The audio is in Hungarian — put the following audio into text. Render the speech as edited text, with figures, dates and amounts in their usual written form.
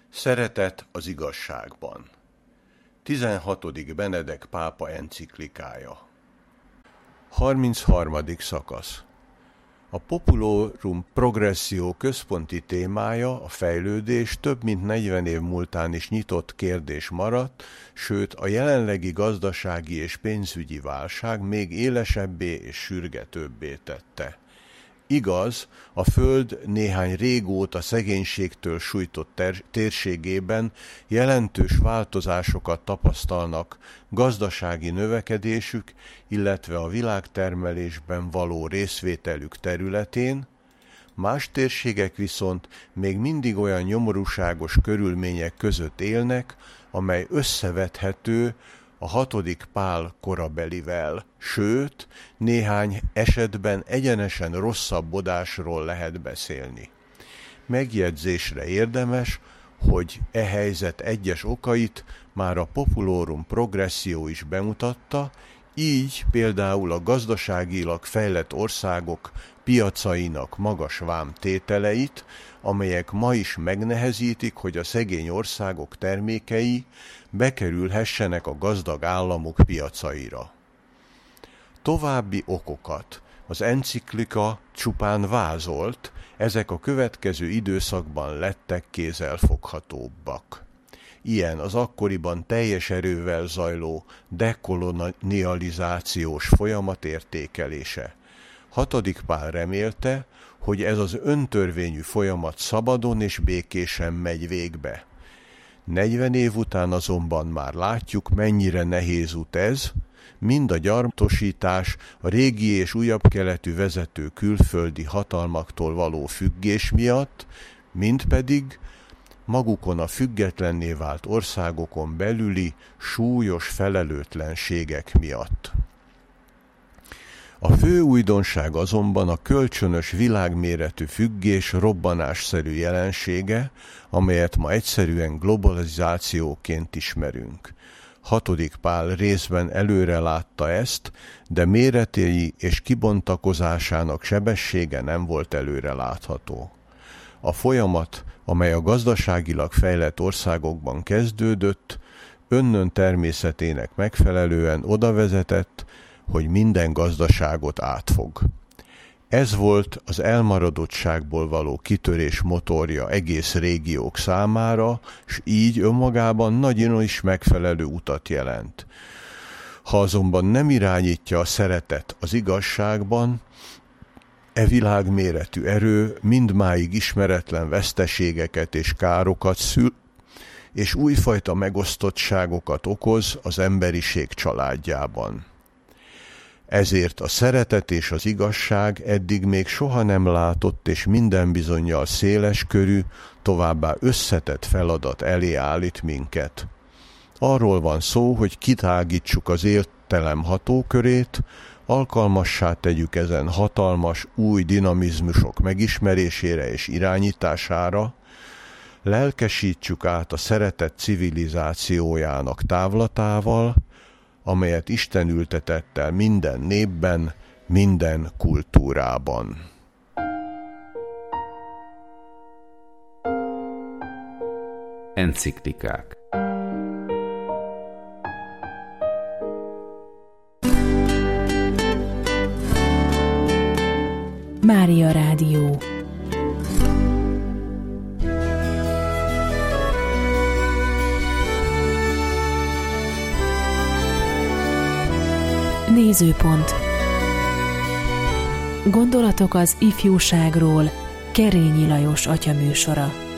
Szeretet az igazságban. 16. Benedek pápa enciklikája. 33. szakasz. A Populorum Progressio központi témája, a fejlődés több mint 40 év múltán is nyitott kérdés maradt, sőt a jelenlegi gazdasági és pénzügyi válság még élesebbé és sürgetőbbé tette. Igaz, a Föld néhány régóta szegénységtől sújtott térségében jelentős változásokat tapasztalnak gazdasági növekedésük, illetve a világtermelésben való részvételük területén, más térségek viszont még mindig olyan nyomorúságos körülmények között élnek, amely összevethető a 6. Pál korabelivel, sőt, néhány esetben egyenesen rosszabbodásról lehet beszélni. Megjegyzésre érdemes, hogy e helyzet egyes okait már a Populorum Progressio is bemutatta, így például a gazdaságilag fejlett országok piacainak magas vámtételeit, amelyek ma is megnehezítik, hogy a szegény országok termékei bekerülhessenek a gazdag államok piacaira. További okokat az enciklika csupán vázolt, ezek a következő időszakban lettek kézzelfoghatóbbak. Ilyen az akkoriban teljes erővel zajló dekolonializációs folyamat értékelése. 6. Pál remélte, hogy ez az öntörvényű folyamat szabadon és békésen megy végbe. 40 év után azonban már látjuk, mennyire nehéz út ez, mind a gyarmatosítás, a régi és újabb keletű vezető külföldi hatalmaktól való függés miatt, mind pedig magukon a függetlenné vált országokon belüli súlyos felelőtlenségek miatt. A fő újdonság azonban a kölcsönös világméretű függés robbanásszerű jelensége, amelyet ma egyszerűen globalizációként ismerünk. 6. Pál részben előre látta ezt, de méretei és kibontakozásának sebessége nem volt előre látható. A folyamat, amely a gazdaságilag fejlett országokban kezdődött, önnön természetének megfelelően oda vezetett, hogy minden gazdaságot átfog. Ez volt az elmaradottságból való kitörés motorja egész régiók számára, s így önmagában nagyon is megfelelő utat jelent. Ha azonban nem irányítja a szeretet az igazságban, e világméretű erő mindmáig ismeretlen veszteségeket és károkat szül, és újfajta megosztottságokat okoz az emberiség családjában. Ezért a szeretet és az igazság eddig még soha nem látott és minden bizonnyal széleskörű, továbbá összetett feladat elé állít minket. Arról van szó, hogy kitágítsuk az értelem hatókörét, alkalmassá tegyük ezen hatalmas, új dinamizmusok megismerésére és irányítására, lelkesítsük át a szeretet civilizációjának távlatával, amelyet Isten ültetett el minden népben, minden kultúrában. Enciklikák. Mária Rádió. Nézőpont. Gondolatok az ifjúságról. Kerényi Lajos atya műsora.